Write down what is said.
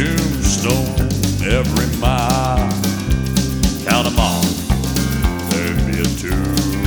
tombstone every mile. Count 'em all, there'd be a tomb.